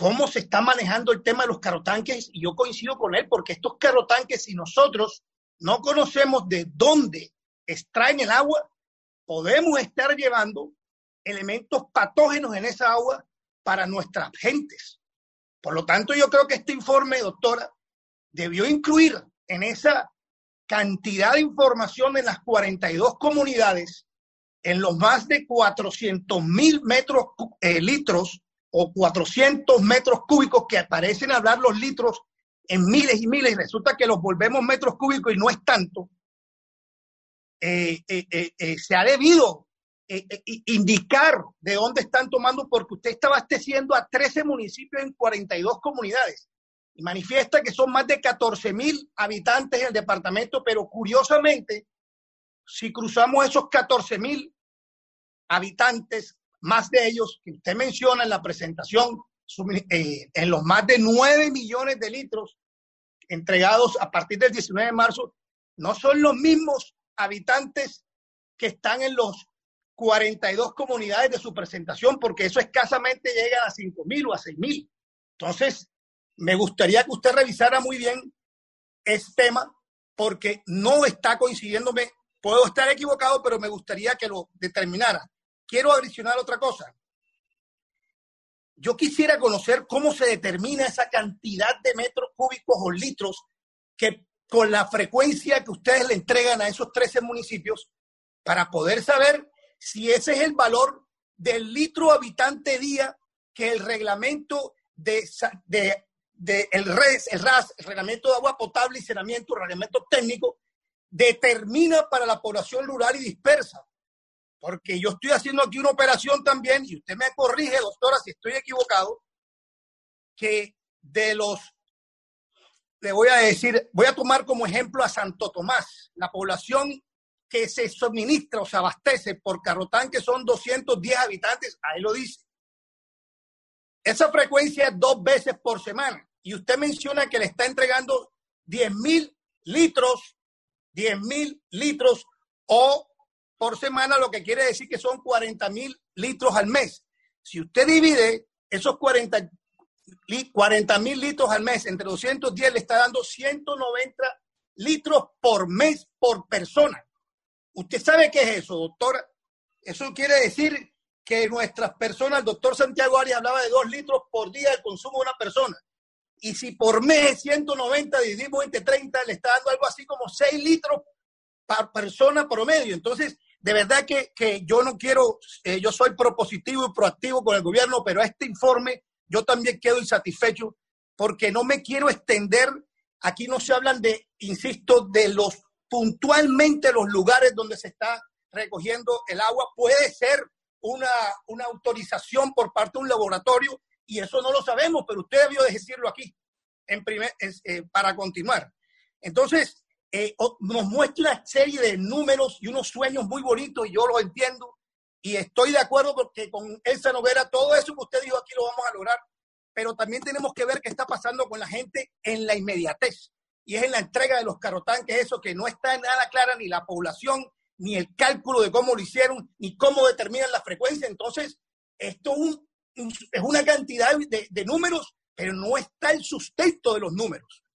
cómo se está manejando el tema de los carrotanques, y yo coincido con él, porque estos carrotanques, si nosotros no conocemos de dónde extraen el agua, podemos estar llevando elementos patógenos en esa agua para nuestras gentes. Por lo tanto, yo creo que este informe, doctora, debió incluir en esa cantidad de información en las 42 comunidades, en los más de 400,000 litros o 400 metros cúbicos, que parecen hablar los litros en miles y miles, y resulta que los volvemos metros cúbicos y no es tanto. Se ha debido indicar de dónde están tomando, porque usted está abasteciendo a 13 municipios en 42 comunidades y manifiesta que son más de 14,000 habitantes en el departamento, pero curiosamente, si cruzamos esos 14,000 habitantes, más de ellos que usted menciona en la presentación, en los más de 9 millones de litros entregados a partir del 19 de marzo, no son los mismos habitantes que están en los 42 comunidades de su presentación, porque eso escasamente llega a 5,000 o a 6,000. Entonces, me gustaría que usted revisara muy bien este tema, porque no está coincidiéndome. Puedo estar equivocado, pero me gustaría que lo determinara. Quiero adicionar otra cosa. Yo quisiera conocer cómo se determina esa cantidad de metros cúbicos o litros que con la frecuencia que ustedes le entregan a esos 13 municipios, para poder saber si ese es el valor del litro habitante día que el reglamento el RAS, el reglamento de agua potable y saneamiento, el reglamento técnico, determina para la población rural y dispersa. Porque yo estoy haciendo aquí una operación también, y usted me corrige, doctora, si estoy equivocado, que le voy a decir, voy a tomar como ejemplo a Santo Tomás, la población que se suministra o se abastece por carrotanque son 210 habitantes, ahí lo dice. Esa frecuencia es 2 veces por semana, y usted menciona que le está entregando 10,000 litros o por semana, lo que quiere decir que son 40,000 litros al mes. Si usted divide esos 40,000 litros al mes entre 210, le está dando 190 litros por mes por persona. ¿Usted sabe qué es eso, doctora? Eso quiere decir que nuestras personas, el doctor Santiago Arias hablaba de 2 litros por día de consumo de una persona. Y si por mes es 190, dividimos entre 30, le está dando algo así como 6 litros por persona promedio. Entonces, de verdad que yo no quiero, yo soy propositivo y proactivo con el gobierno, pero este informe yo también quedo insatisfecho porque no me quiero extender. Aquí no se hablan de, insisto, de los puntualmente los lugares donde se está recogiendo el agua. Puede ser una autorización por parte de un laboratorio y eso no lo sabemos, pero usted debió decirlo aquí para continuar. Entonces, nos muestra una serie de números y unos sueños muy bonitos, y yo los entiendo y estoy de acuerdo porque con Elsa Noguera todo eso que usted dijo aquí lo vamos a lograr, pero también tenemos que ver qué está pasando con la gente en la inmediatez, y es en la entrega de los carrotanques, eso que no está nada clara ni la población, ni el cálculo de cómo lo hicieron, ni cómo determinan la frecuencia. Entonces, esto es una cantidad de números, pero no está el sustento de los números.